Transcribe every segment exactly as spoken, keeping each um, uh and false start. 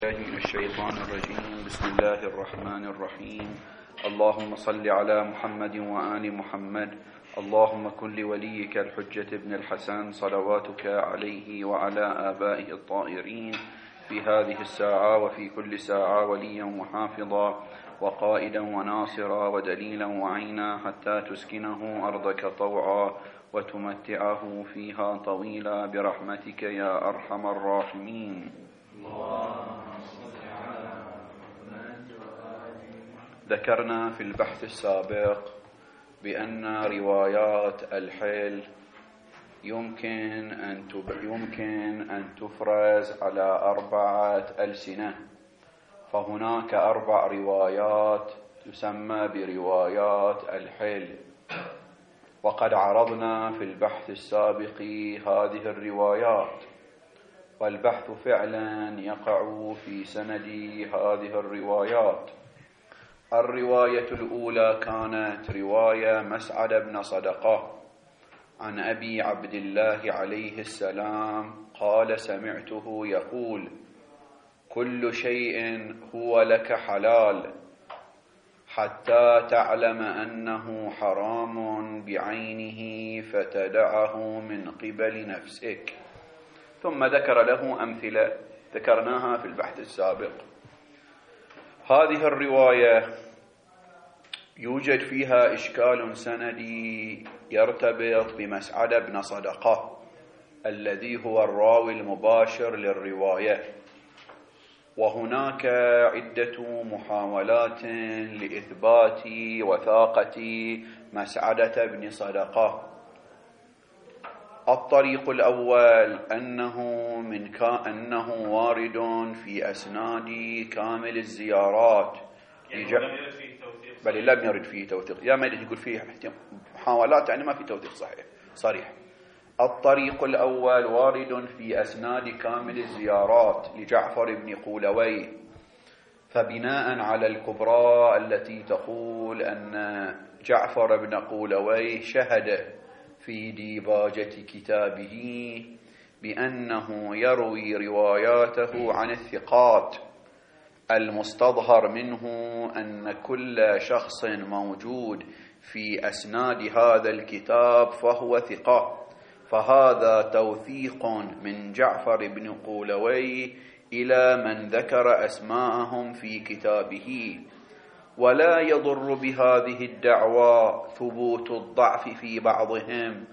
من الشيطان الرجيم. بسم الله الرحمن الرحيم. اللهم صل على محمد وآل محمد. اللهم كن لوليك الحجة ابن الحسن صلواتك عليه وعلى آبائه الطاهرين في هذه الساعة وفي كل ساعة وليا وحافظا وقائدا وناصرا ودليلا وعينا حتى تسكنه أرضك طوعا وتمتعه فيها طويلا برحمتك يا أرحم الراحمين. ذكرنا في البحث السابق بأن روايات الحل يمكن أن يمكن أن تفرز على أربعة ألسنة، فهناك أربع روايات تسمى بروايات الحل، وقد عرضنا في البحث السابق هذه الروايات، والبحث فعلا يقع في سند هذه الروايات. الرواية الأولى كانت رواية مسعد بن صدقة عن أبي عبد الله عليه السلام قال: سمعته يقول: كل شيء هو لك حلال حتى تعلم أنه حرام بعينه فتدعه من قبل نفسك. ثم ذكر له أمثلة ذكرناها في البحث السابق. هذه الرواية يوجد فيها إشكال سندي يرتبط بمسعد بن صدقة الذي هو الراوي المباشر للرواية، وهناك عدة محاولات لإثبات وثاقة مسعدة بن صدقة. الطريق الأول أنه من كأنه وارد في أسناد كامل الزيارات، يعني لم يرد فيه توثيق، بل لم يرد فيه توثيق، يا ما يقول فيه محاولات يعني ما في توثيق صحيح صريح. الطريق الأول وارد في أسناد كامل الزيارات لجعفر بن قولوي، فبناء على الكبرى التي تقول أن جعفر بن قولوي شهد في ديباجة كتابه بأنه يروي رواياته عن الثقات، المستظهر منه أن كل شخص موجود في أسناد هذا الكتاب فهو ثقة، فهذا توثيق من جعفر بن قولوي إلى من ذكر أسماءهم في كتابه. ولا يضر بهذه الدعوى ثبوت الضعف في بعضهم،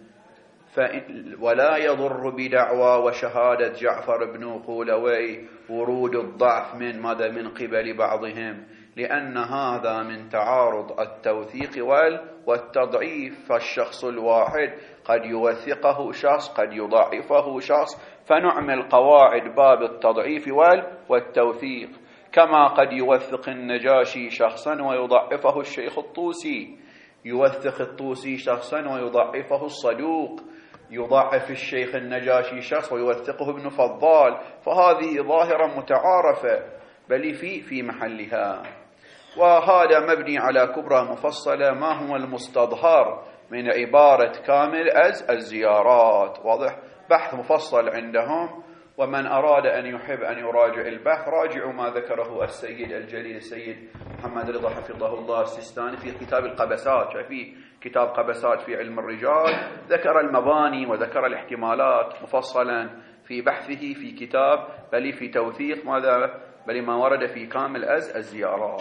ولا يضر بدعوى وشهادة جعفر بن قولوي ورود الضعف من ماذا من قبل بعضهم، لأن هذا من تعارض التوثيق والتضعيف، فالشخص الواحد قد يوثقه شخص قد يضعفه شخص، فنعمل قواعد باب التضعيف والتوثيق، كما قد يوثق النجاشي شخصا ويضعفه الشيخ الطوسي، يوثق الطوسي شخصا ويضعفه الصدوق، يضعف الشيخ النجاشي شخص ويوثقه ابن فضال، فهذه ظاهرة متعارفة بل في في محلها. وهذا مبني على كبرى مفصلة ما هو المستظهر من عبارة كامل از الزيارات، واضح، بحث مفصل عندهم، ومن أراد أن يحب أن يراجع البحث راجعوا ما ذكره السيد الجليل السيد محمد رضا حفظه الله السيستاني في كتاب القبسات، في كتاب قبسات في علم الرجال، ذكر المباني وذكر الاحتمالات مفصلا في بحثه في كتاب بل في توثيق ماذا بل ما ورد في كامل أز الزيارات.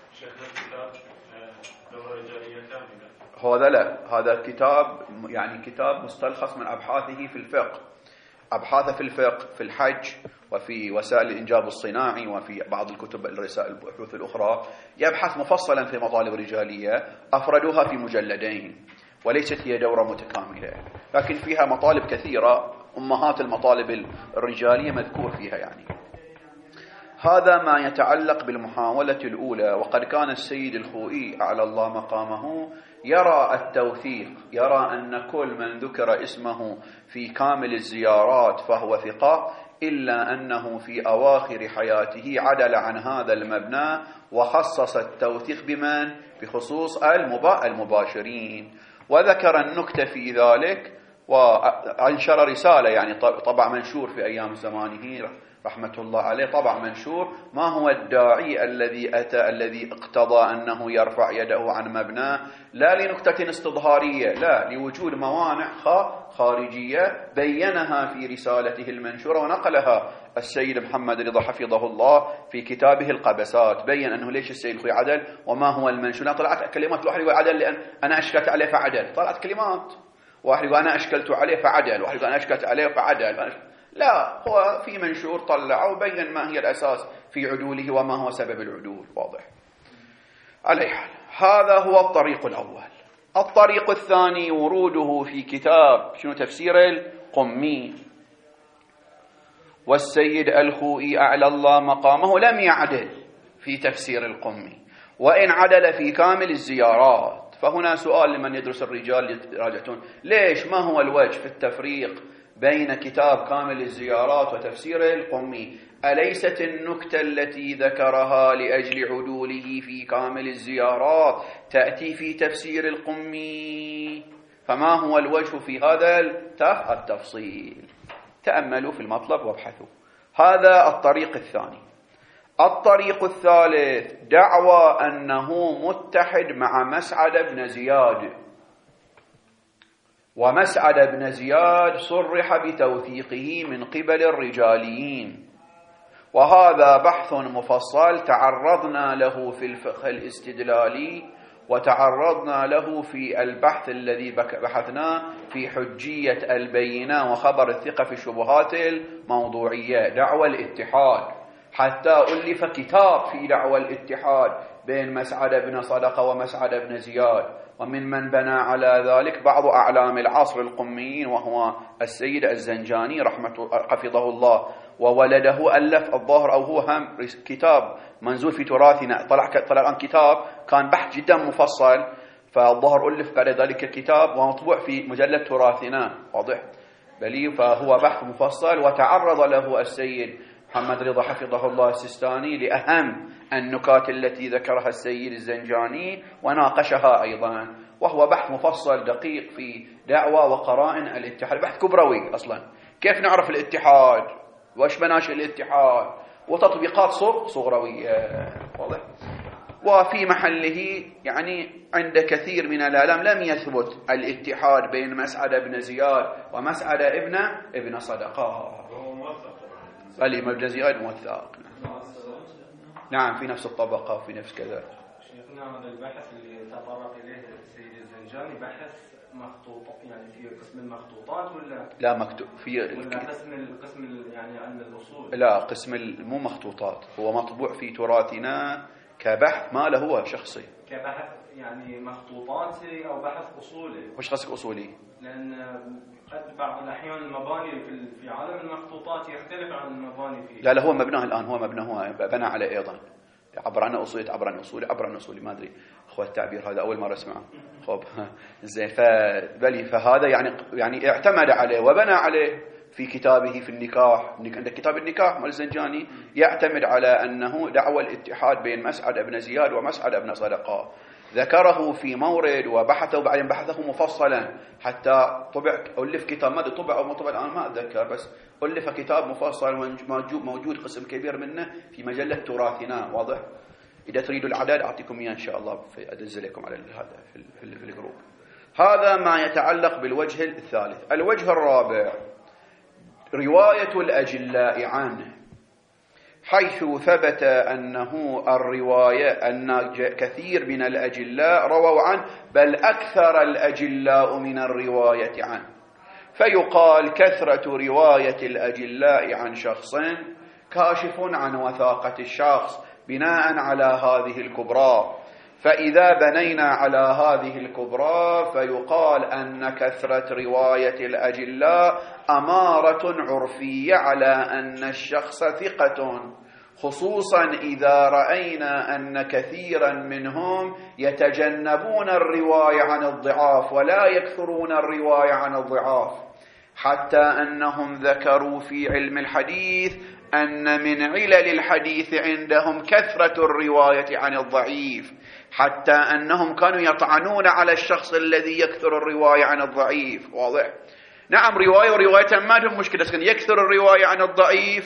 هذا لا هذا كتاب يعني كتاب مستلخص من أبحاثه في الفقه، أبحاث في الفقه في الحج وفي وسائل الإنجاب الصناعي وفي بعض الكتب الرسائل البحوث الأخرى، يبحث مفصلا في مطالب رجالية أفردوها في مجلدين، وليست هي دورة متكاملة، لكن فيها مطالب كثيرة، أمهات المطالب الرجالية مذكور فيها يعني. هذا ما يتعلق بالمحاولة الأولى. وقد كان السيد الخوئي أعلى الله مقامه يرى التوثيق، يرى أن كل من ذكر اسمه في كامل الزيارات فهو ثقة، إلا أنه في أواخر حياته عدل عن هذا المبنى وخصص التوثيق بمن؟ بخصوص المباشرين، وذكر النكتة في ذلك وأنشر رسالة يعني طبع منشور في أيام زمانه رحمة الله عليه طبع منشور. ما هو الداعي الذي أتى الذي اقتضى أنه يرفع يده عن مبناه؟ لا لنكتة استظهارية، لا، لوجود موانع خارجية بينها في رسالته المنشورة ونقلها السيد محمد رضا حفظه الله في كتابه القبسات. بين أنه ليش السيد الخوي عدل وما هو المنشور. طلعت كلمات، واحد يقول عدل لأن أنا أشكلت عليه فعدل، طلعت كلمات. واحد يقول أنا أشكلت عليه فعدل، واحد يقول أنا أشكلت عليه فعدل. لا، هو في منشور طلعه وبين ما هي الأساس في عدوله وما هو سبب العدول، واضح. على حال، هذا هو الطريق الأول. الطريق الثاني وروده في كتاب شنو تفسير القمي. والسيد الخوئي أعلى الله مقامه لم يعدل في تفسير القمي، وإن عدل في كامل الزيارات. فهنا سؤال لمن يدرس الرجال يراجعون، ليش؟ ما هو الوجه في التفريق بين كتاب كامل الزيارات وتفسير القمي؟ أليست النكتة التي ذكرها لأجل عدوله في كامل الزيارات تأتي في تفسير القمي؟ فما هو الوجه في هذا التفصيل؟ تأملوا في المطلب وابحثوا. هذا الطريق الثاني. الطريق الثالث دعوى أنه متحد مع مسعد بن زياد، ومسعد بن زياد صرح بتوثيقه من قبل الرجاليين، وهذا بحث مفصل تعرضنا له في الفقه الاستدلالي، وتعرضنا له في البحث الذي بحثناه في حجية البينة وخبر الثقة في الشبهات الموضوعية، دعوى الاتحاد. حتى ألف كتاب في دعوى الاتحاد بين مسعد بن صدقة ومسعد بن زياد، ومن من بنى على ذلك بعض أعلام العصر القميين وهو السيد الزنجاني رحمة حفظه الله، وولده ألف الظاهر أو هو هم كتاب منزول في تراثنا. طلع طلع الآن كتاب كان بحث جدا مفصل، فالظاهر ألف بعد ذلك الكتاب ومطبوع في مجلة تراثنا، واضح بلي. فهو بحث مفصل وتعرض له السيد محمد رضا حفظه الله السيستاني لأهم النكات التي ذكرها السيد الزنجاني وناقشها أيضا، وهو بحث مفصل دقيق في دعوى وقرائن الاتحاد. بحث كبروي أصلا، كيف نعرف الاتحاد وإيش مناشئ الاتحاد وتطبيقات صغروية، واضح. وفي محله يعني عند كثير من الأعلام لم يثبت الاتحاد بين مسعد بن زياد ومسعد ابن ابن صدقة. بل ابن زياد موثق، نعم، في نفس الطبقة وفي نفس كذا. شيخنا هذا البحث اللي تطرق إليه السيد الزنجاني بحث مخطوط، يعني في قسم المخطوطات ولا لا مكتوب في ولا قسم القسم يعني علم الأصول؟ لا، قسم مو مخطوطات، هو مطبوع في تراثنا كبحث ما له هو شخصي، كبحث يعني مخطوطاتي أو بحث أصولي. وش قصدك أصولي؟ لأن قد بعض الأحيان المباني في في عالم المخطوطات يختلف عن المباني في لا لا هو مبناه الآن، هو مبناه هو بنى عليه أيضا، عبر عن أصولي عبر عن أصولي عبر عن أصولي، ما أدري أخوة التعبير هذا أول مرة أسمعه. خب زين، فبلي فهذا يعني يعني اعتمد عليه وبنى عليه في كتابه في النكاح. عندك كتاب النكاح مال الزنجاني يعتمد على أنه دعوى الاتحاد بين مسعد بن زياد ومسعد بن صدقة، ذكره في مورد وبحثه وبعدين بحثه مفصلا حتى طبع ألف كتاب، ما طبع أو ما طبع الآن ما أتذكر، بس ألف كتاب مفصل موجود قسم كبير منه في مجلة تراثنا، واضح. إذا تريدوا العدد أعطيكم إياه إن شاء الله، في أدز لكم على هذا في, في, في الجروب. هذا ما يتعلق بالوجه الثالث. الوجه الرابع رواية الأجلاء عنه، حيث ثبت أنه الرواية أن كثير من الأجلاء رووا عنه، بل أكثر الأجلاء من الرواية عنه. فيقال كثرة رواية الأجلاء عن شخص كاشف عن وثاقة الشخص بناء على هذه الكبرى. فإذا بنينا على هذه الكبرى فيقال أن كثرة رواية الأجلاء أمارة عرفية على أن الشخص ثقة، خصوصا إذا رأينا أن كثيرا منهم يتجنبون الرواية عن الضعاف ولا يكثرون الرواية عن الضعاف، حتى أنهم ذكروا في علم الحديث أن من علل الحديث عندهم كثرة الرواية عن الضعيف، حتى أنهم كانوا يطعنون على الشخص الذي يكثر الرواية عن الضعيف، واضح. نعم رواية ورواية ما لهم مشكلة، لكن يكثر الرواية عن الضعيف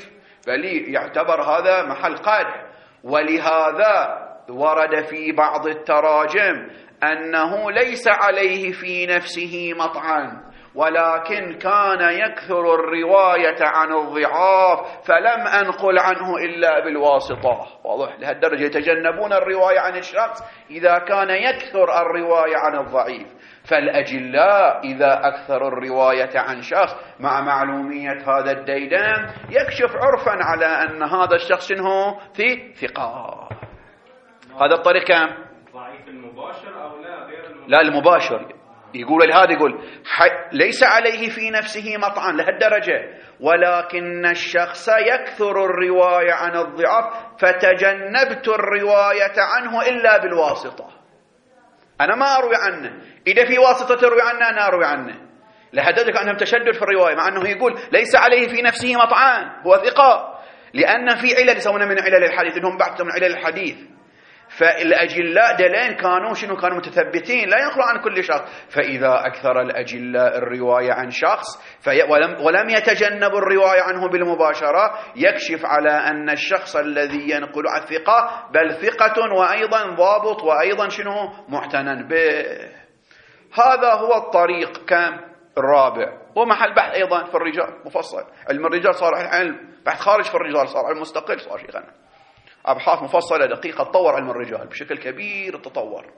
بل يعتبر هذا محل قدح. ولهذا ورد في بعض التراجم أنه ليس عليه في نفسه مطعن، ولكن كان يكثر الرواية عن الضعاف فلم أنقل عنه إلا بالواسطة. واضح؟ لهالدرجة يتجنبون الرواية عن الشخص إذا كان يكثر الرواية عن الضعيف. فالأجلاء إذا أكثر الرواية عن شخص مع معلومية هذا الديدن يكشف عرفا على أن هذا الشخص هو في ثقة. هذا الطريق كم؟ ضعيف المباشر أو لا غير المباشر؟ لا المباشر. يقول لهذا يقول ليس عليه في نفسه مطعن لهالدرجة، ولكن الشخص يكثر الرواية عن الضعاف فتجنبت الرواية عنه إلا بالواسطة. أنا ما أروي عنه، إذا في واسطة تروي عنه أنا أروي عنه. لهالدرجة أنهم تشدد في الرواية، مع أنه يقول ليس عليه في نفسه مطعن، هو ثقة، لأن في علل يسمونها من علل الحديث، إنهم بحثوا من علل الحديث. فالأجلاء دلين كانوا شنو؟ كانوا متثبتين لا ينقلوا عن كل شخص. فإذا أكثر الأجلاء الرواية عن شخص في ولم, ولم يتجنبوا الرواية عنه بالمباشرة يكشف على أن الشخص الذي ينقل عن ثقة بل ثقة وأيضا ضابط وأيضا شنو؟ معتنى به. هذا هو الطريق كم؟ الرابع، ومحل بحث أيضا في الرجال مفصل. علم الرجال صار علم بحث خارج في الرجال، صار علم مستقل، صار شيء غنى أبحاث مفصلة دقيقة تطور علم الرجال بشكل كبير التطور.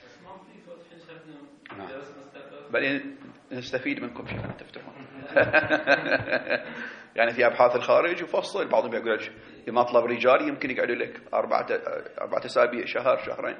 بل نستفيد منكم شيخنا تفتحون. يعني في أبحاث الخارج يفصل، بعضهم يقول لك بمطلب رجالي يمكن يقعدوا لك أربعة أربعة أسابيع، شهر، شهرين.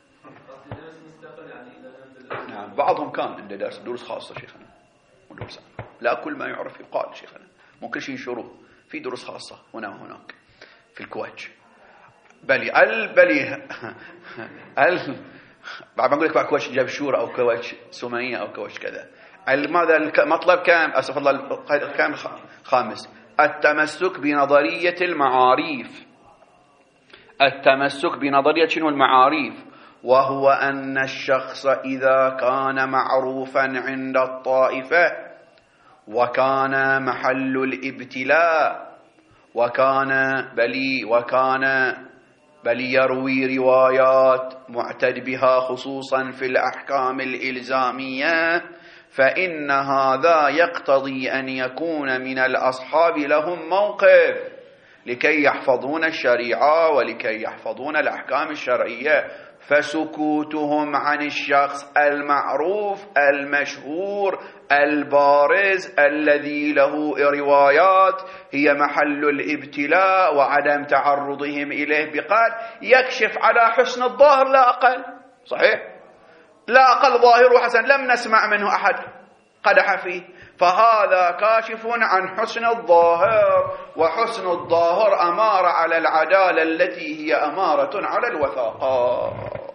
نعم بعضهم كان عنده درس دروس خاصة شيخنا، ودروس لا كل ما يعرف يقال شيخنا، مو كل شيء ينشروه، في دروس خاصة هنا وهناك في الكويت. بلي ال بلي ال بعد ما اقول لك كويت جبشور او كويت سمية او كويت كذا. ماذا المطلب كام؟ اسف الله كام؟ خامس، التمسك بنظرية المعاريف. التمسك بنظرية شنو المعاريف؟ وهو أن الشخص إذا كان معروفا عند الطائفة وكان محل الابتلاء وكان بلي وكان بل يروي روايات معتد بها خصوصا في الأحكام الإلزامية، فإن هذا يقتضي أن يكون من الأصحاب لهم موقف لكي يحفظون الشريعة ولكي يحفظون الأحكام الشرعية. فسكوتهم عن الشخص المعروف المشهور البارز الذي له روايات هي محل الابتلاء وعدم تعرضهم إليه بقال يكشف على حسن الظاهر لا أقل. صحيح؟ لا أقل ظاهر وحسن، لم نسمع منه أحد قدح فيه، فهذا كاشف عن حسن الظاهر، وحسن الظاهر أمارة على العدالة التي هي أمارة على الوثاقة.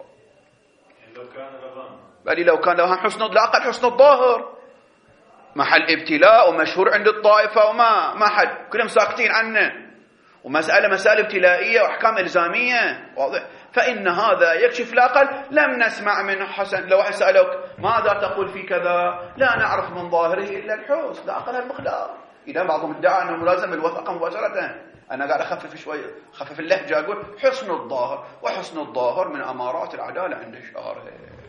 بل لو كان له حسن لا أقل حسن الظاهر محل ابتلاء ومشهور عند الطائفة وما ما حد كلهم ساكتين عنه، ومسألة مسائل ابتلائية وأحكام إلزامية واضح، فإن هذا يكشف لا أقل لم نسمع منه حسن. لو سألوك ماذا تقول في كذا لا نعرف من ظاهره إلا الحسن، لا أقل المقدار. إذا بعضهم ادعى أنه ملازم الوثقة مباشرة، أنا قاعد أخفف شوي خفف اللهجة أقول حسن الظاهر، وحسن الظاهر من أمارات العدالة عند الشارع.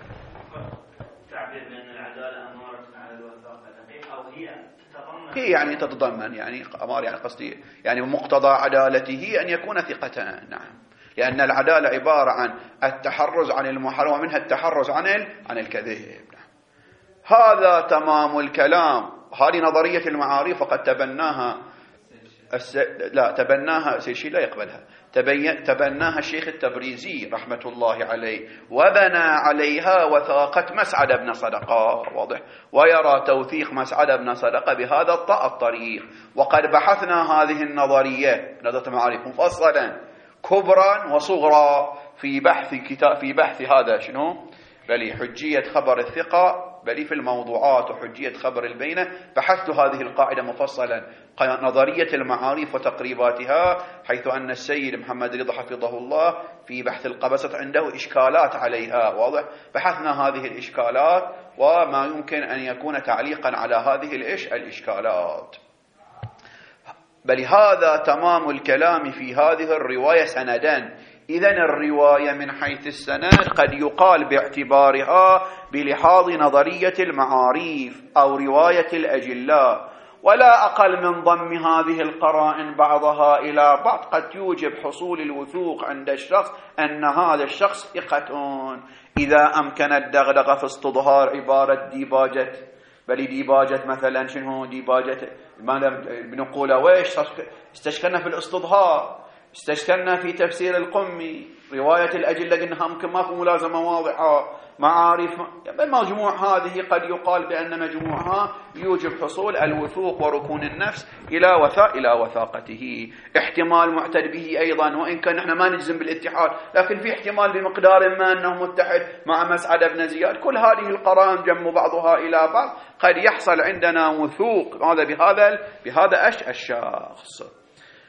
تعبير بأن العدالة أمارة على الوثاقة دقيقة أو هي تتضمن هي يعني تتضمن يعني أمار يعني قصدي يعني مقتضى عدالته أن يكون ثقة. نعم، لأن العدالة عبارة عن التحرز عن المحرم ومنها التحرز عن عن الكذب. هذا تمام الكلام. هذه نظرية المعاريف وقد تبناها الس... لا تبناها سيشي لا يقبلها تبي... تبناها الشيخ التبريزي رحمة الله عليه، وبنى عليها وثاقة مسعد بن صدقة واضح، ويرى توثيق مسعد بن صدقة بهذا الطريق. وقد بحثنا هذه النظرية نظرية المعاريف مفصلا كبرا وصغرا في بحث كتاب في بحث هذا شنو بل حجية خبر الثقة بل في الموضوعات وحجية خبر البينة. بحثت هذه القاعدة مفصلا نظرية المعاريف وتقريباتها، حيث أن السيد محمد رضا حفظه الله في بحث القبسة عنده إشكالات عليها واضح. بحثنا هذه الإشكالات وما يمكن أن يكون تعليقا على هذه الإش الإشكالات. بل هذا تمام الكلام في هذه الرواية سندا. إذن الرواية من حيث السند قد يقال باعتبارها بلحاظ نظرية المعاريف أو رواية الأجلاء، ولا أقل من ضم هذه القرائن بعضها إلى بعض قد يوجب حصول الوثوق عند الشخص أن هذا الشخص ثقة. إذا أمكن الدغدغة في استظهار عبارة ديباجة، بل ديباجة مثلا شنو ديباجة بنقول ويش استشكلنا في الاستظهار، استشكلنا في تفسير القمي، رواية الأجلة قلنا ممكن ما في ملازمة واضحة، معارف، بل مجموع هذه قد يقال بأن مجموعها يوجب حصول الوثوق وركون النفس إلى وثاء إلى وثاقته. احتمال معتد به أيضا، وإن كان نحن ما نجزم بالاتحاد، لكن في احتمال بمقدار ما أنه متحد مع مسعد بن زياد. كل هذه القرائن جمع بعضها إلى بعض قد يحصل عندنا وثوق هذا بهذا بهذا أش الشخص.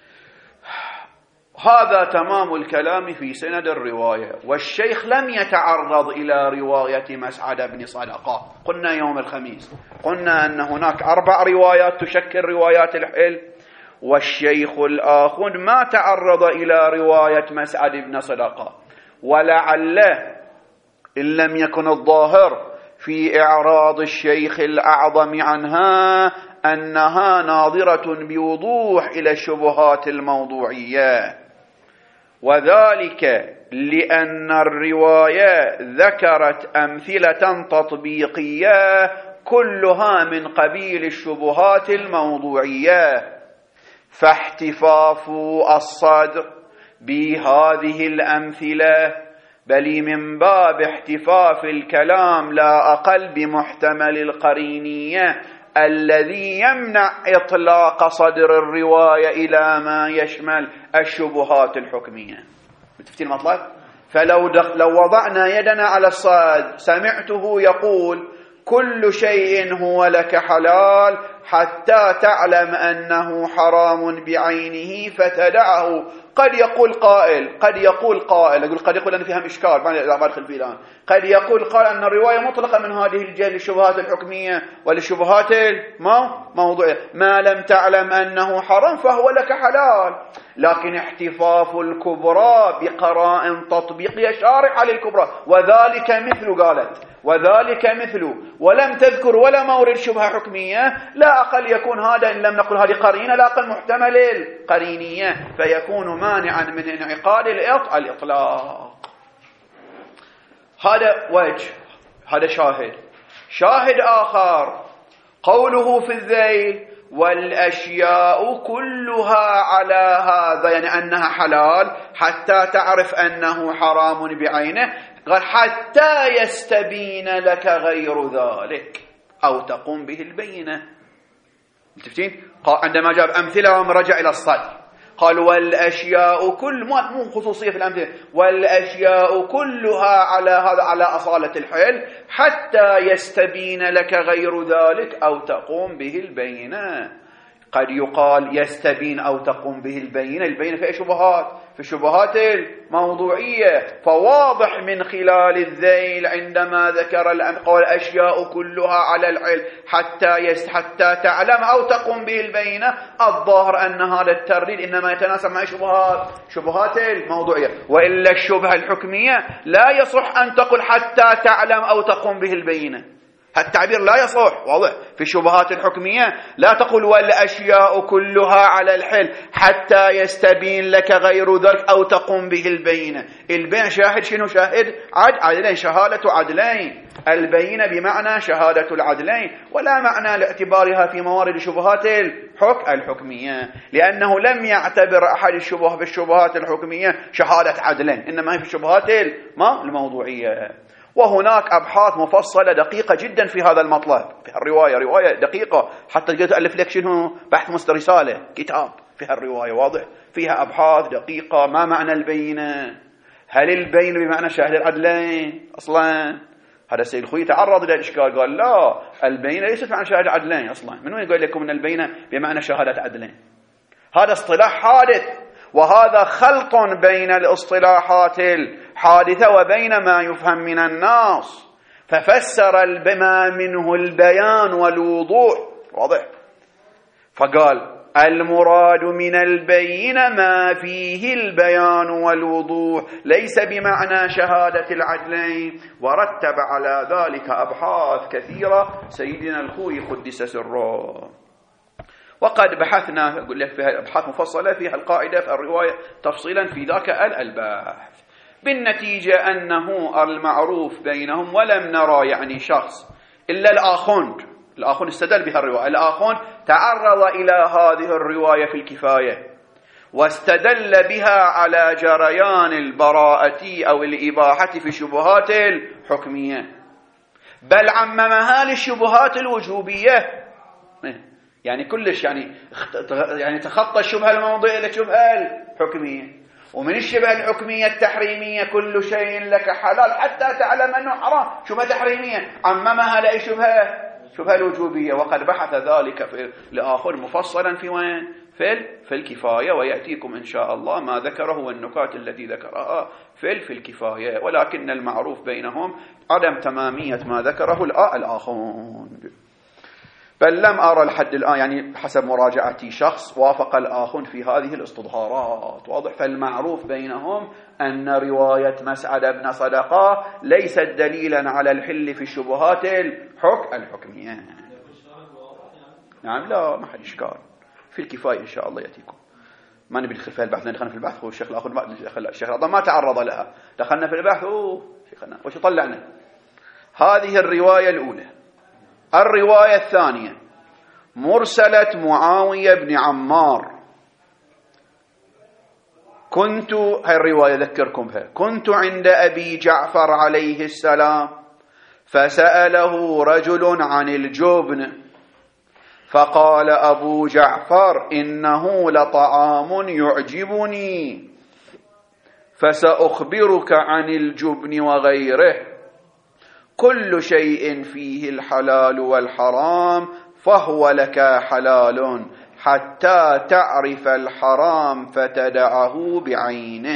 هذا تمام الكلام في سند الرواية. والشيخ لم يتعرض إلى رواية مسعد بن صدقة. قلنا يوم الخميس قلنا أن هناك أربع روايات تشكل روايات الحل، والشيخ الآخر ما تعرض إلى رواية مسعد بن صدقة، ولعل إن لم يكن الظاهر في إعراض الشيخ الأعظم عنها أنها ناظرة بوضوح إلى الشبهات الموضوعية، وذلك لأن الرواية ذكرت أمثلة تطبيقية كلها من قبيل الشبهات الموضوعية، فاحتفاف الصدر بهذه الأمثلة بل من باب احتفاف الكلام لا أقل بمحتمل القرينية الذي يمنع إطلاق صدر الرواية إلى ما يشمل الشبهات الحكمية. بتفتي المطلب؟ فلو دخ... لو وضعنا يدنا على الصاد سمعته يقول كل شيء هو لك حلال حتى تعلم أنه حرام بعينه فتدعه. قد يقول قائل قد يقول قائل أقول قد يقول أن فيها إشكال ما أدخل فيه الآن. قد يقول قال أن الرواية مطلقة من هذه الجهة للشبهات الحكمية وللشبهات الموضوعية، ما لم تعلم أنه حرام فهو لك حلال. لكن احتفاف الكبرى بقرائن تطبيقية شارحة للكبرى، وذلك مثل قالت وذلك مثل ولم تذكر ولا مورد شبهة حكمية، لا أقل يكون هذا إن لم نقل هذه قرينة لا أقل محتمل القرينية، فيكون مانعا من انعقاد الإطلاق. هذا وجه، هذا شاهد. شاهد آخر قوله في الذيل والأشياء كلها على هذا، يعني أنها حلال حتى تعرف أنه حرام بعينه، قال حتى يستبين لك غير ذلك أو تقوم به البينة. متفتين؟ عندما جاب أمثلة رجع إلى الصدر قال والأشياء كل مو خصوصية في الأمثلة، والأشياء كلها على هذا على أصالة الحل حتى يستبين لك غير ذلك أو تقوم به البينة. قد يقال يستبين أو تقوم به البينة، البينة في شبهات في الشبهات الموضوعية، فواضح من خلال الذيل عندما ذكر قال الأشياء كلها على العلم حتى يست حتى تعلم أو تقوم به البينة، الظاهر أن هذا الترديد إنما يتناسب مع شبهات شبهات الموضوعية، وإلا الشبهة الحكمية لا يصح أن تقول حتى تعلم أو تقوم به البينة، التعبير لا يصح واضح. في الشبهات الحكمية لا تقول والأشياء كلها على الحل حتى يستبين لك غير ذلك أو تقوم به البينة. البين شاهد شنو؟ شاهد عد عدلين، شهادة عدلين. البينة بمعنى شهادة العدلين، ولا معنى لاعتبارها في موارد شبهات الحك الحكمية، لأنه لم يعتبر أحد الشبه بالشبهات الحكمية شهادة عدلين، إنما هي في الشبهات الموضوعية. وهناك أبحاث مفصلة دقيقة جدا في هذا المطلب في الرواية، رواية دقيقة حتى تقدر تألف لك شنو بحث مسترسالة كتاب في الرواية واضح فيها أبحاث دقيقة. ما معنى البينة؟ هل البينة بمعنى شاهد العدلين أصلا؟ هذا السيد الخوي تعرض إلى الإشكال قال لا، البينة ليست معنى شاهد عدلين أصلا. من وين يقول لكم أن البينة بمعنى شهادة عدلين؟ هذا اصطلاح حادث، وهذا خلط بين الاصطلاحات الحادثة وبين ما يفهم من الناس، ففسر بما منه البيان والوضوح واضح. فقال المراد من البين ما فيه البيان والوضوح ليس بمعنى شهادة العدلين. ورتب على ذلك أبحاث كثيرة سيدنا الخوي قدس سره. وقد بحثنا أقول لك فيها أبحاث مفصلة فيها القاعدة في الرواية تفصيلا في ذاك البحث. بالنتيجة أنه المعروف بينهم ولم نرى يعني شخص إلا الآخوند. الآخوند استدل بها الرواية. الآخوند تعرض إلى هذه الرواية في الكفاية واستدل بها على جريان البراءة أو الإباحة في الشبهات الحكمية، بل عممها للشبهات الوجوبية. يعني كلش يعني يعني تخطى الشبهة الموضوعية إلى الشبهة الحكمية، ومن الشبهة الحكمية التحريمية كل شيء لك حلال حتى تعلم أنه حرام، شبهة تحريمية عممها لأي شبهة؟ شبهة الوجوبية. وقد بحث ذلك في لآخر مفصلا في وين؟ في في الكفاية، ويأتيكم إن شاء الله ما ذكره والنكات التي ذكرها في في الكفاية. ولكن المعروف بينهم عدم تمامية ما ذكره الآخون. بل لم أرى لحد الآن يعني حسب مراجعتي شخص وافق الآخون في هذه الاستظهارات. واضح. فالمعروف بينهم أن رواية مسعد بن صدقة ليست دليلا على الحل في الشبهات الحك الحكمية. نعم لا ما حد إشكال في الكفاية إن شاء الله يأتيكم. ما نبي ندخل في البحث، دخلنا في البحث والشيخ الآخر ما الشيخ رضا ما تعرض لها، دخلنا في البحث أوه شيخنا وش طلعنا. هذه الرواية الأولى. الرواية الثانية مرسلة معاوية بن عمار. كنت هاي الرواية أذكركم بها. كنت عند أبي جعفر عليه السلام فسأله رجل عن الجبن فقال أبو جعفر إنه لطعام يعجبني فسأخبرك عن الجبن وغيره. كل شيء فيه الحلال والحرام فهو لك حلال حتى تعرف الحرام فتدعه بعينه.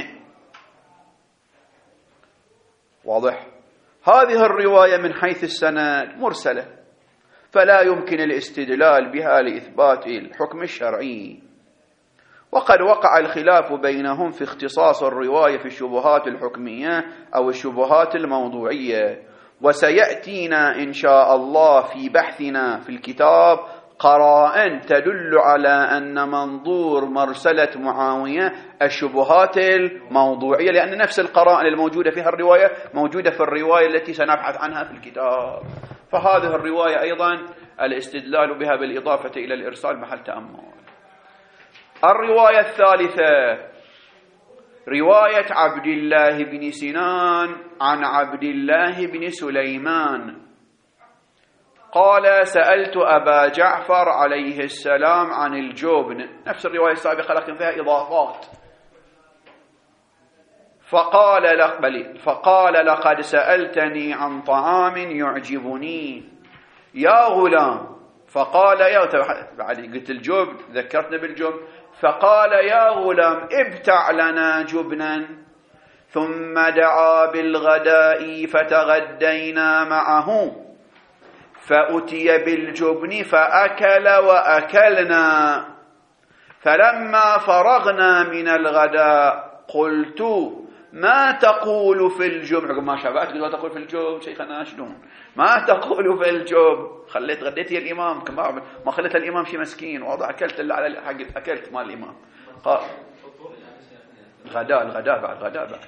واضح. هذه الرواية من حيث السند مرسلة، فلا يمكن الاستدلال بها لإثبات الحكم الشرعي. وقد وقع الخلاف بينهم في اختصاص الرواية في الشبهات الحكمية أو الشبهات الموضوعية، وسيأتينا إن شاء الله في بحثنا في الكتاب قرائن تدل على أن منظور مرسلة معاوية الشبهات الموضوعية، لأن نفس القرائن الموجودة فيها الرواية موجودة في الرواية التي سنبحث عنها في الكتاب. فهذه الرواية أيضا الاستدلال بها بالإضافة إلى الإرسال محل تأمل. الرواية الثالثة رواية عبد الله بن سنان عن عبد الله بن سليمان قال سألت أبا جعفر عليه السلام عن الجبن. نفس الرواية السابقة لكن فيها إضافات. فقال لق بلي فقال لقد سألتني عن طعام يعجبني يا غلام. فقال يا بعد قلت الجبن ذكرتنا بالجبن. فقال يا غلام ابتع لنا جبنا. ثم دعا بالغداء فتغدينا معه فأتي بالجبن فأكل وأكلنا. فلما فرغنا من الغداء قلت ما تقول في الجبن؟ ما شبعت قلت تقول في الجبن شيخنا شلون ما تقول في الجبن؟ خليت غديتي الإمام كما ما خليت الإمام شي مسكين وضع أكلت اللي على حق أكلت مال الإمام. قال غداء الغداء بعد غداء بعد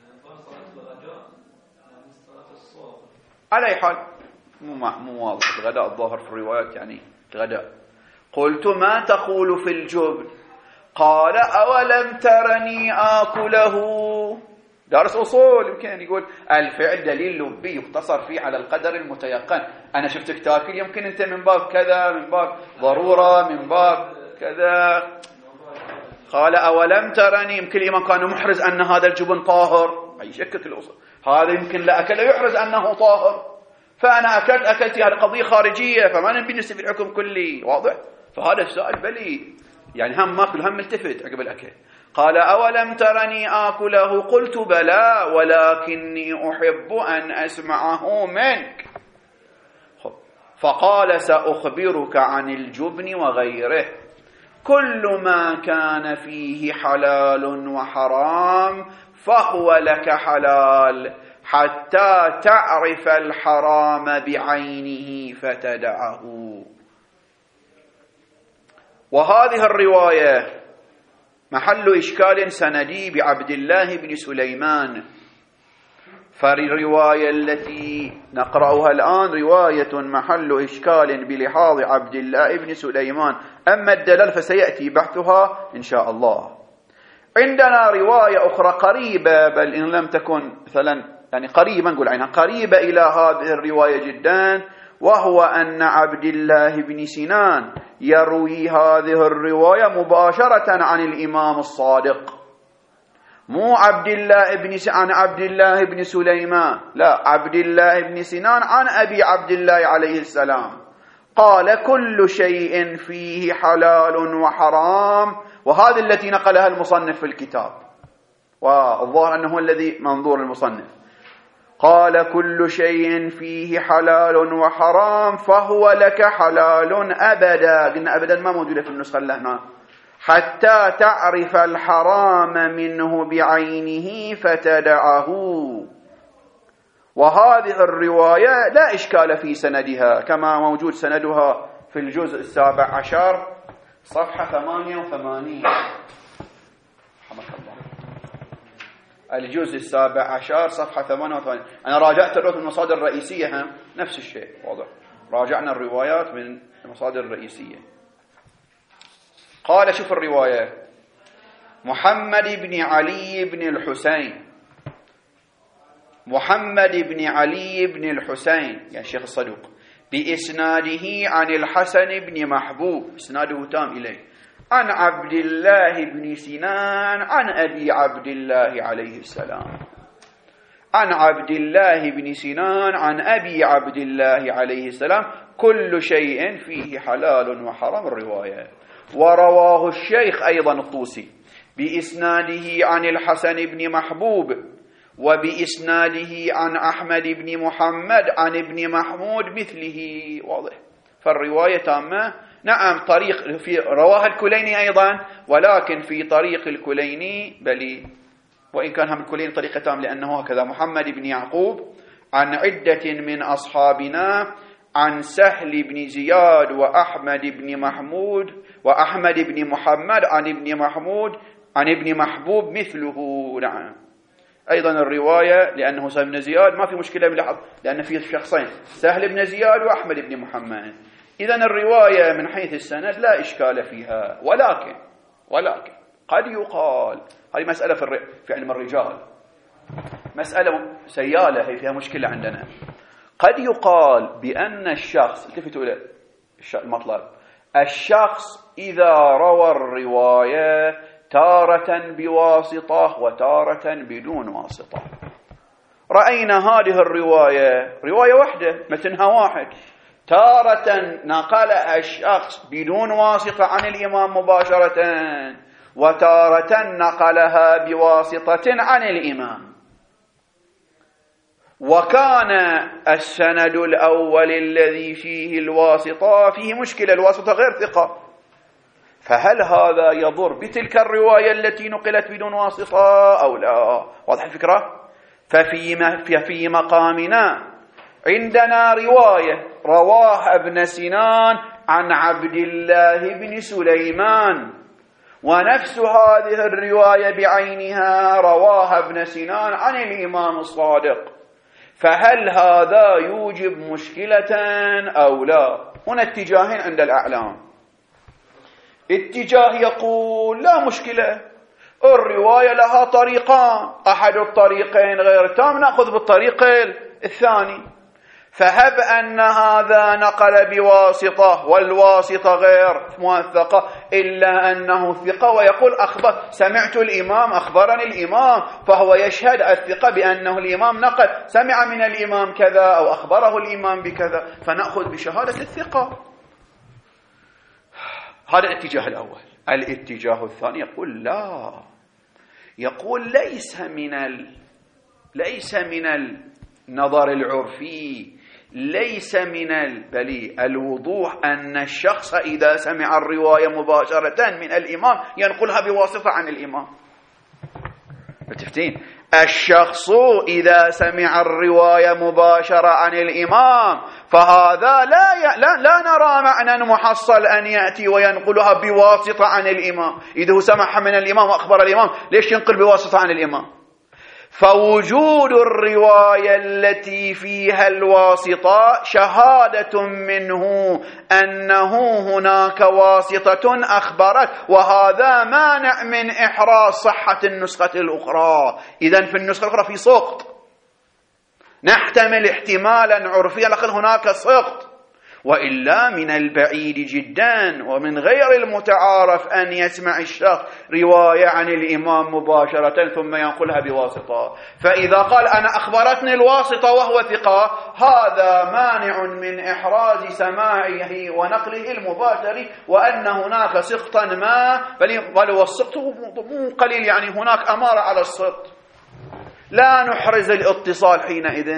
على أي حال مو مو واضح. الغداء الظاهر في الروايات يعني الغداء. قلت ما تقول في الجبن؟ قال أولم ترني آكله؟ دارس أصول يمكن يقول الفعل دليل لبي يقتصر فيه على القدر المتيقن. أنا شفتك تاكل يمكن أنت من باب كذا من باب ضرورة من باب كذا. قال أولم ترني يمكن الإمام كان محرز أن هذا الجبن طاهر. أي شكك الأصول هذا يمكن لا أكل يحرز أنه طاهر فأنا أكلت أكلت هذه قضية خارجية فما نبي نسب الحكم كلي. واضح. فهذا السؤال بلي يعني هم ماكل هم ملتفت عقب الأكل. قال أولم ترني آكله؟ قلت بلى ولكني أحب أن أسمعه منك. فقال سأخبرك عن الجبن وغيره. كل ما كان فيه حلال وحرام فهو لك حلال حتى تعرف الحرام بعينه فتدعه. وهذه الرواية محل إشكال سندي بعبد الله بن سليمان، فالرواية التي نقرأها الآن رواية محل إشكال بلحاظ عبد الله بن سليمان، أما الدلال فسيأتي بحثها إن شاء الله. عندنا رواية أخرى قريبة، بل إن لم تكن مثلا يعني قريبة نقول عنها قريبة إلى هذه الرواية جدا، وهو أن عبد الله بن سنان يروي هذه الرواية مباشرة عن الإمام الصادق، مو عبد الله بن س... عن عبد الله بن سليمان، لا، عبد الله بن سنان عن أبي عبد الله عليه السلام قال كل شيء فيه حلال وحرام، وهذه التي نقلها المصنف في الكتاب، والظاهر أنه الذي منظور المصنف. قال كل شيء فيه حلال وحرام فهو لك حلال أبدا، قلنا أبدا ما موجودة في النسخة اللي هنا، حتى تعرف الحرام منه بعينه فتدعه. وهذه الرواية لا إشكال في سندها، كما موجود سندها في الجزء السابع عشر صفحة ثمانية وثمانين. رحمك الله. الجزء السابع عشر صفحة ثمانية وثمانين. أنا راجعت المصادر الرئيسية هم نفس الشيء واضح، راجعنا الروايات من المصادر الرئيسية. قال شوف الرواية: محمد بن علي بن الحسين، محمد بن علي بن الحسين يعني الشيخ الصدوق، بإسناده عن الحسن بن محبوب، إسناده تام إليه، عن عبد الله بن سنان عن أبي عبد الله عليه السلام، عن عبد الله بن سنان عن أبي عبد الله عليه السلام، كل شيء فيه حلال وحرام الرواية. ورواه الشيخ أيضا الطوسي بإسناده عن الحسن بن محبوب، وبإسناده عن أحمد بن محمد عن ابن محمود مثله. واضح، فالرواية تامة. نعم، طريق في رواه الكليني أيضا، ولكن في طريق الكليني بل وإن كان هم الكليني طريقة تام، لأنه هكذا: محمد بن يعقوب عن عدة من أصحابنا عن سهل بن زياد وأحمد بن محمود وأحمد بن محمد عن ابن محمود عن ابن محبوب مثله. نعم، أيضا الرواية لأنه سهل بن زياد ما في مشكلة بلحظ، لأن فيه شخصين سهل بن زياد وأحمد بن محمد. إذن الرواية من حيث السند لا إشكال فيها، ولكن ولكن قد يقال، هذه مسألة في, الر... في علم الرجال، مسألة سيالة هي فيها مشكلة عندنا. قد يقال بأن الشخص، التفتوا إلى المطلب، الشخص إذا روى الرواية تارة بواسطة وتارة بدون واسطة. رأينا هذه الرواية رواية واحدة متنها واحد، تارة نقلها الشخص بدون واسطة عن الإمام مباشرة، وتارة نقلها بواسطة عن الإمام. وكان السند الأول الذي فيه الواسطة فيه مشكلة، الواسطة غير ثقة، فهل هذا يضر بتلك الرواية التي نقلت بدون واسطة أو لا؟ واضح الفكرة؟ ففي في مقامنا عندنا رواية رواها ابن سنان عن عبد الله بن سليمان، ونفس هذه الرواية بعينها رواها ابن سنان عن الإمام الصادق، فهل هذا يوجب مشكلة أو لا؟ هنا اتجاهين عند الأعلام. اتجاه يقول لا مشكلة، الرواية لها طريقان، أحد الطريقين غير تام نأخذ بالطريق الثاني، فهب أن هذا نقل بواسطة والواسطة غير موثقة إلا أنه ثقة، ويقول أخبر سمعت الإمام أخبرني الإمام، فهو يشهد الثقة بأنه الإمام نقل سمع من الإمام كذا أو أخبره الإمام بكذا، فنأخذ بشهادة الثقة. هذا الاتجاه الأول. الاتجاه الثاني يقول لا، يقول ليس من ال... ليس من النظر العرفي ليس من البلي الوضوح أن الشخص إذا سمع الرواية مباشرة من الإمام ينقلها بواسطة عن الإمام. متفتين؟ الشخص إذا سمع الرواية مباشرة عن الإمام فهذا لا ي... لا, لا نرى معنى محصل أن يأتي وينقلها بواسطة عن الإمام. إذا هو سمعها من الإمام وأخبر الإمام ليش ينقل بواسطة عن الإمام؟ فوجود الرواية التي فيها الواسطة شهادة منه أنه هناك واسطة أخبرت، وهذا مانع من إحراز صحة النسخة الأخرى. إذن في النسخة الأخرى في سقط، نحتمل احتمالا عرفيا لكن هناك سقط، وإلا من البعيد جدا ومن غير المتعارف أن يسمع الشخص رواية عن الإمام مباشرة ثم ينقلها بواسطة. فإذا قال أنا أخبرتني الواسطة وهو ثقة، هذا مانع من إحراز سماعه ونقله المباشر، وأن هناك سقطا ما، بل والسقط مو قليل، يعني هناك أمارة على السقط، لا نحرز الاتصال حينئذ.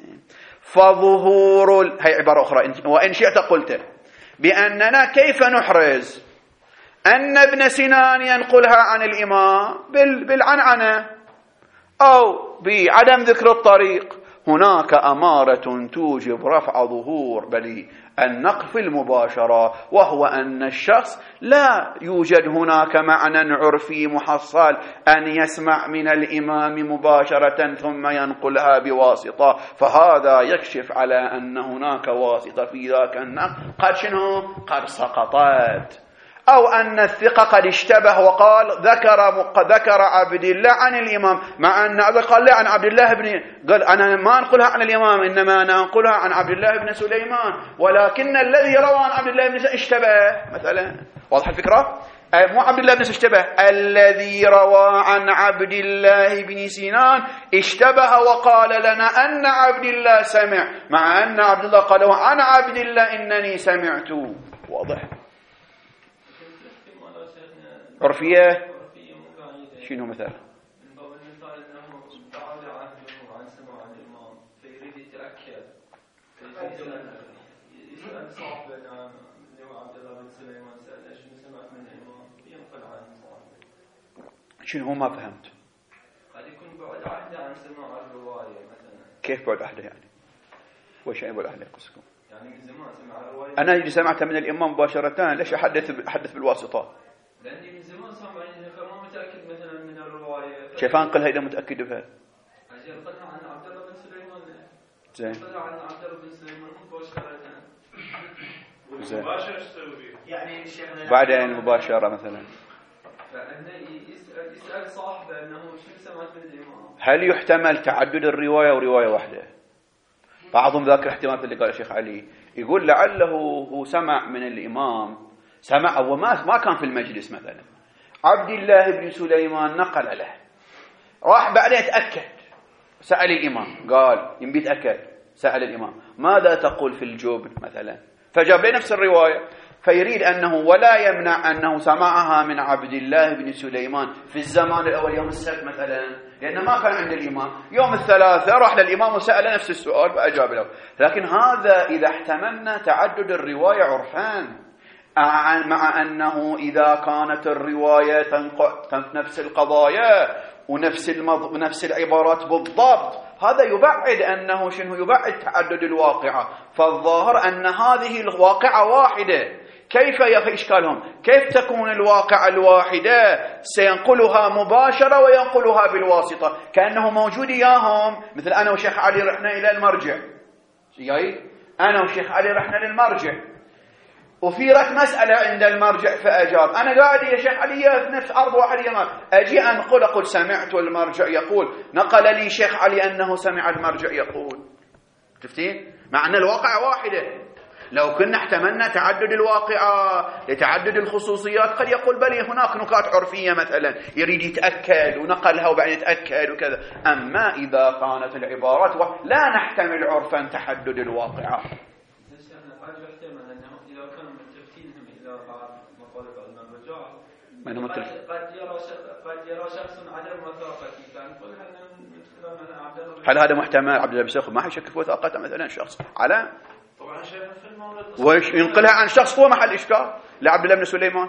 فظهور ال... هي عبارة أخرى، وإن شئت قلت بأننا كيف نحرز أن ابن سنان ينقلها عن الإمام بال... بالعنعنة أو بعدم ذكر الطريق. هناك أمارة توجب رفع ظهور بل النقل في المباشرة، وهو أن الشخص لا يوجد هناك معنى عرفي محصل أن يسمع من الإمام مباشرة ثم ينقلها بواسطة، فهذا يكشف على أن هناك واسطة في ذاك النقل قد شنو؟ قد سقطت، أو أن الثقة قد اشتبه وقال ذكر ذكر عبد الله عن الإمام، مع أن قال لا عن عبد الله بن، قال أنا ما أنقلها عن الإمام إنما أنا أنقلها عن عبد الله بن سليمان، ولكن الذي روى عن عبد الله بن سليمان اشتبه مثلا. واضح الفكرة؟ مو عبد الله بن اشتبه، الذي روى عن عبد الله بن سنان اشتبه وقال لنا أن عبد الله سمع، مع أن عبد الله قال عن عبد الله إنني سمعت. واضح؟ عرفية شنو مثلا؟ من باب المثال انه بعد عهده عن سماع الامام فيريد يتاكد، يسال صاحبه اللي هو عبد الله بن سليمان، سال ايش سمعت من الامام، ينقل عن صاحبه. شنو هو ما فهمت؟ قد يكون بعد عهده عن سماع الروايه مثلا. كيف بعد عهده يعني؟ وش يعني بعد عهده قصكم؟ يعني من زمان سمع الروايه. انا اللي سمعتها من الامام مباشره، ليش احدث احدث بالواسطه؟ لاني من زمان سامع فما متاكد مثلا من الروايه. كيف انقلها اذا متاكد بها؟ اجي انقلها عن عبد الله بن سليمان. زين. انقلها عن عبد الله بن سليمان مباشره. زين. مباشر ايش تسوي؟ يعني الشيخ بعدين المباشره مثلا. فانه يسال يسال صاحبه انه شنو سمعت من الامام. هل يحتمل تعدد الروايه وروايه واحده؟ بعضهم ذاكر احتمال اللي قال الشيخ علي، يقول لعله هو سمع من الامام، سمع وما ما كان في المجلس مثلا، عبد الله بن سليمان نقل له، راح بعدين يتأكد، سأل الإمام، قال ينبي يتأكد، سأل الإمام ماذا تقول في الجبن مثلا، فجاب له نفس الرواية، فيريد أنه ولا يمنع أنه سمعها من عبد الله بن سليمان في الزمان الأول يوم السبت مثلا، لأنه ما كان عند الإمام، يوم الثلاثة راح للإمام وسأل نفس السؤال فأجاب له. لكن هذا إذا احتملنا تعدد الرواية عرفان، مع أنه إذا كانت الرواية تنقل نفس القضايا ونفس المض... ونفس العبارات بالضبط، هذا يبعد أنه شنو، يبعد تعدد الواقعة. فالظاهر أن هذه الواقعة واحدة. كيف يا إشكالهم؟ كيف تكون الواقعة الواحدة سينقلها مباشرة وينقلها بالواسطة، كأنه موجود إياهم، مثل أنا وشيخ علي رحنا إلى المرجع، جاي أنا وشيخ علي رحنا للمرجع وفيرت مسألة عند المرجع فأجاب، أنا قاعد يا شيخ علي في نفس أرض واحد يمر، أجي أنقل أقول سمعت المرجع يقول، نقل لي شيخ علي أنه سمع المرجع يقول. شفتين؟ مع أن الواقع واحدة. لو كنا احتملنا تعدد الواقعة لتعدد الخصوصيات قد يقول بلي هناك نكات عرفية مثلا يريد يتأكد ونقلها وبعدين يتأكد وكذا. أما إذا كانت العبارات و... لا نحتمل عرفا تعدد الواقعة. قد يرى قد يرى شخص عدم وثاقة فنقولها هل هذا محتمل؟ عبد الله بن سليمان ما حيشكك في وثاقته مثلا شخص على طبعا شايف في المورد وش ينقلها عن شخص هو محل إشكال لعبد الله بن سليمان.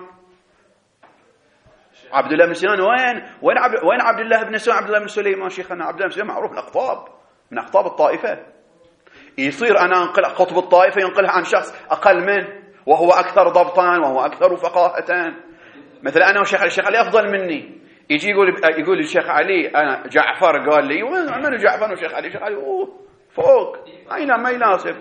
عبد الله بن سليمان وين وين عبد وين عبد الله بن سليمان؟ عبد الله بن سليمان شيخنا عبد الله بن سليمان معروف من أقطاب من أقطاب الطائفة. يصير أنا أنقل قطب الطائفة ينقلها عن شخص أقل منه وهو أكثر ضبطا وهو أكثر فقاهة. مثلا أنا والشيخ علي الشيخ علي أفضل مني يجي يقول يقول الشيخ علي أنا جعفر قال لي وين جعفر والشيخ علي الشيخ علي أوه فوق أين ما يناسب.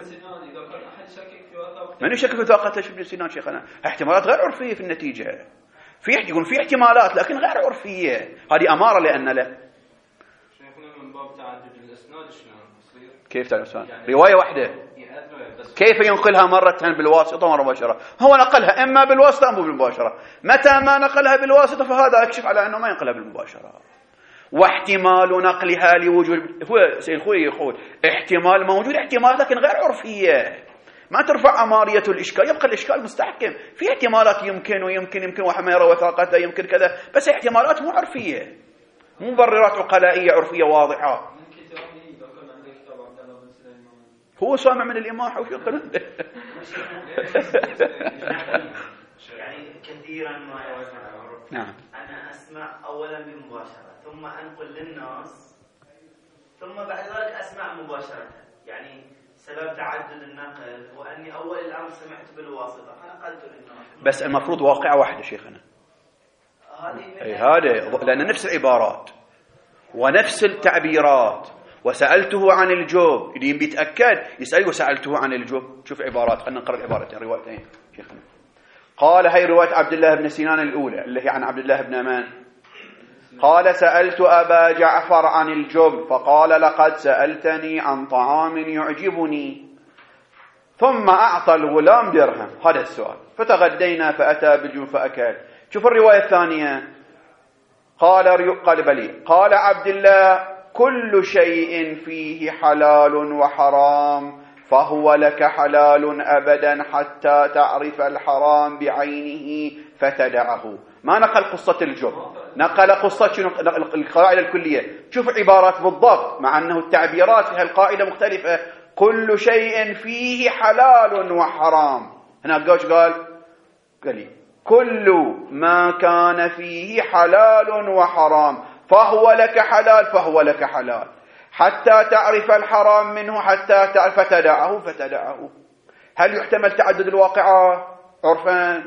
من يشكك في ثقته شو ابن سينان شيخنا؟ احتمالات غير عرفية في النتيجة. في يقول في احتمالات لكن غير عرفية. هذه أمارة لأن لا شيخنا من باب تعدد الأسناد شلون يصير؟ كيف تعدد الأسناد؟ رواية واحدة كيف ينقلها مرة بالواسطة ومرة مباشرة؟ هو نقلها إما بالواسطة أم بالمباشرة. متى ما نقلها بالواسطة فهذا يكشف على أنه ما ينقلها بالمباشرة. واحتمال نقلها لوجود هو سيد الخوي يقول احتمال موجود احتمال لكن غير عرفية ما ترفع أمارية الإشكال يبقى الإشكال مستحكم. في احتمالات يمكن ويمكن يمكن واحد ما يرى وثاقته يمكن كذا بس احتمالات مو عرفية مو مبررات عقلائية عرفية واضحة. هو سامع من الإماحة وش يقول يعني كثيرا ما يسمع. نعم أنا أسمع أولا بمباشرة ثم أنقل للناس ثم بعد ذلك أسمع مباشرة. يعني سبب تعدد النقل هو أني أول الأمر سمعت بالواسطة فنقلت للناس. بس المفروض واقعة واحدة شيخنا هذا لأن نفس العبارات ونفس التعبيرات. وسألته عن الجوب اللي بيتأكد يسأل وسألته عن الجوب. شوف عبارات خلينا نقرأ العبارتين روايتين شيخنا. قال هي رواية عبد الله بن سنان الأولى اللي هي عن عبد الله بن أمان قال سألت أبا جعفر عن الجوب فقال لقد سألتني عن طعام يعجبني ثم أعطى الغلام درهم. هذا السؤال فتغدينا فأتى بالجوب فأكل. شوف الرواية الثانية قال قال بلي قال عبد الله كل شيء فيه حلال وحرام فهو لك حلال أبدا حتى تعرف الحرام بعينه فتدعه. ما نقل قصة الجب نقل قصة القاعدة الكلية. شوف عبارات بالضبط مع أنه التعبيرات في القاعدة مختلفة. كل شيء فيه حلال وحرام هنا قوش قال قال لي كل ما كان فيه حلال وحرام فهو لك حلال فهو لك حلال حتى تعرف الحرام منه حتى تعرف فتدعه فتدعه. هل يحتمل تعدد الواقعات عرفان؟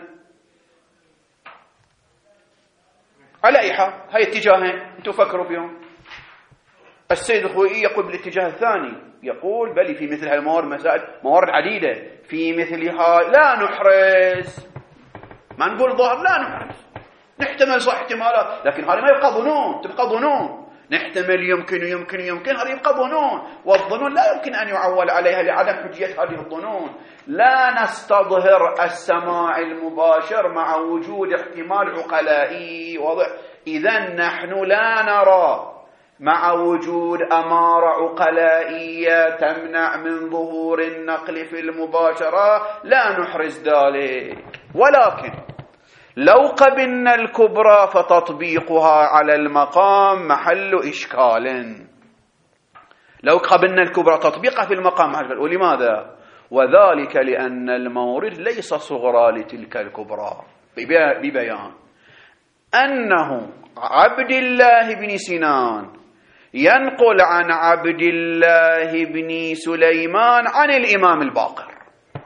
على أي حال هاي اتجاهين انتم فكروا فيهم. السيد الخوئي يقول بالاتجاه الثاني يقول بل في مثل هالموارد مسائل موارد عديدة في مثلها لا نحرز ما نقول ظاهر لا نحرز نحتمل صح احتمالات لكن هذا ما يبقى ظنون تبقى ظنون. نحتمل يمكن يمكن يمكن هذا يبقى ظنون والظنون لا يمكن أن يعول عليها لعدم حجية هذه الظنون. لا نستظهر السماع المباشر مع وجود احتمال عقلائي واضح. إذن نحن لا نرى مع وجود أمارة عقلائية تمنع من ظهور النقل في المباشرة لا نحرز ذلك. ولكن لو قبلنا الكبرى فتطبيقها على المقام محل إشكال. لو قبلنا الكبرى تطبيقها في المقام محل إشكال. ولماذا؟ وذلك لأن المورد ليس صغرى لتلك الكبرى ببيان أنه عبد الله بن سنان ينقل عن عبد الله بن سليمان عن الإمام الباقر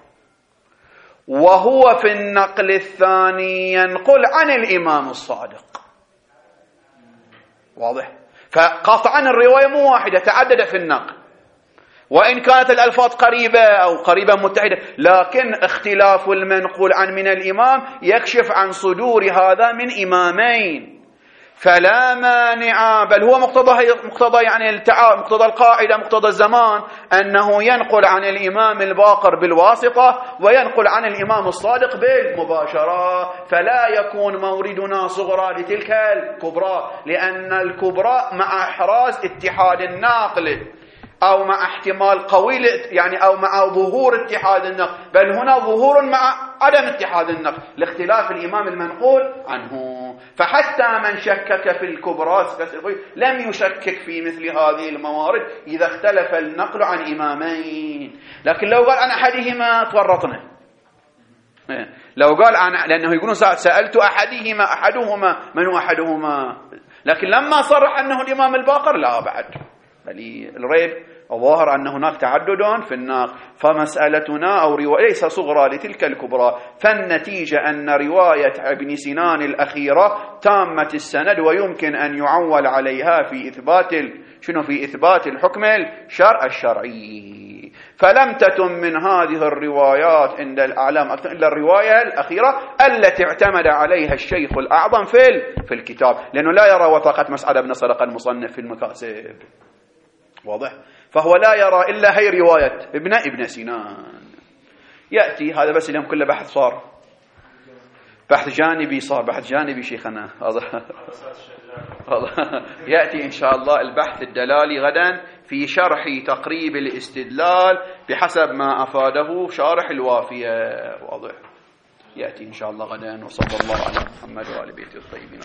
وهو في النقل الثاني ينقل عن الإمام الصادق. واضح؟ فقطعا الرواية مو واحدة تعدد في النقل وإن كانت الألفاظ قريبة أو قريبة متحدة لكن اختلاف المنقول عن من الإمام يكشف عن صدور هذا من إمامين فلا مانع بل هو مقتضى مقتضى يعني التعارض مقتضى القاعدة مقتضى الزمان أنه ينقل عن الإمام الباقر بالواسطة وينقل عن الإمام الصادق بالمباشرة. فلا يكون موردنا صغرى لتلك الكبرى لأن الكبرى مع إحراز اتحاد الناقل أو مع احتمال قوي يعني أو مع ظهور اتحاد النقل بل هنا ظهور مع عدم اتحاد النقل لاختلاف الإمام المنقول عنه. فحتى من شكك في الكبرى لم يشكك في مثل هذه الموارد إذا اختلف النقل عن إمامين. لكن لو قال عن أحدهما تورطنا، لو قال عن، لأنه يقولون سألت أحدهما أحدهما من هو أحدهما، لكن لما صرح أنه الإمام الباقر لا بعد، بل الريب الظاهر أن هناك تعدد في الناقل. فمسألتنا أو رواية ليس صغرى لتلك الكبرى، فالنتيجة أن رواية ابن سنان الأخيرة تامة السند ويمكن أن يعول عليها في إثبات شنو في إثبات الحكم الشرع الشرعي. فلم تتم من هذه الروايات عند الأعلام إلا الرواية الأخيرة التي اعتمد عليها الشيخ الأعظم في في الكتاب، لأنه لا يرى وثاقة مسعد بن سرقة المصنف في المكاسب، واضح؟ فهو لا يرى إلا هي رواية ابن ابن سنان. يأتي هذا بس اليوم كله بحث صار، بحث جانبي صار، بحث جانبي شيخنا. يأتي إن شاء الله البحث الدلالي غدا في شرح تقريب الاستدلال بحسب ما أفاده شارح الوافية، واضح؟ يأتي إن شاء الله غدا. وصلى الله على محمد وآل بيته الطيبين.